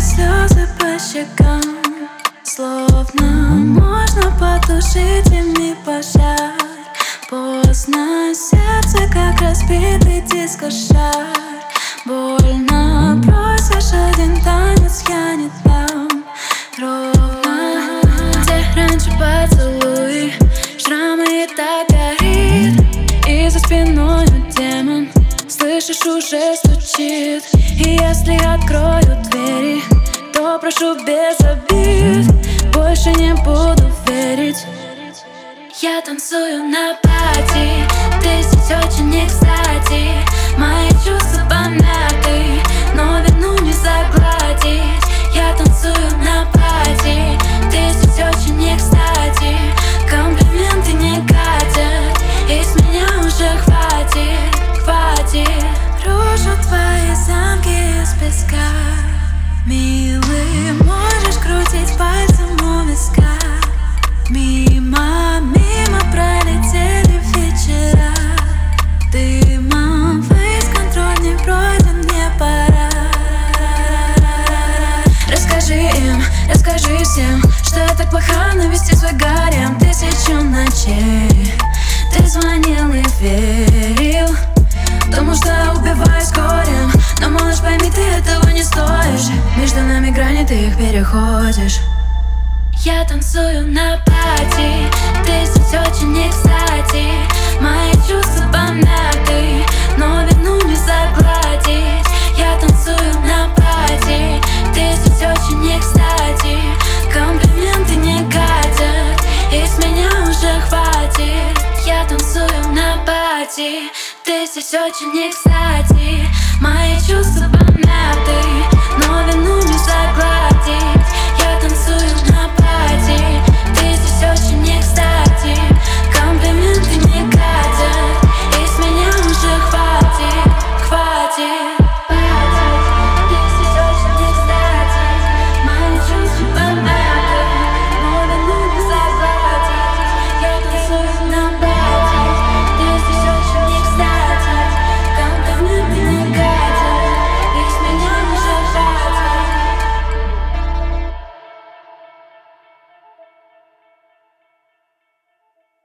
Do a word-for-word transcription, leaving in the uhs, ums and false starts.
слезы по щекам, словно можно потушить ими пожар. Поздно, сердце как разбитый дискошар. Больно, просишь один танец, я не дам. Ровно, где раньше поцелуй, шрамы и так горит. И за спиной демон, слышишь, уже стучит. И если открою двери, то прошу без обид, больше не буду верить. Я танцую на пати, ты здесь очень не кстати. Мои чувства помяты, но вину не загладить. Я танцую на пати, ты здесь очень не кстати. Комплименты не катят, и с меня уже хватит, хватит. Рушу твои замки из песка, милый, можешь крутить пальцем у виска. Мимо, мимо пролетели вечера, дымом весь контроль не пройден, мне пора. Расскажи им, расскажи всем, что я так плоха навести свой гарем тысячу ночей. Ты звонил и верил, потому что убиваюсь горем. Но, малыш, пойми, ты этого не стоишь. Между нами грани, ты их переходишь. Я танцую на пати, ты здесь очень не кстати. Мои чувства помяты, но вину не загладить. Я танцую на пати, ты здесь очень не кстати. Комплименты не катят, и с меня уже хватит. Я танцую на пати, ты здесь очень не кстати. Мои чувства помяты,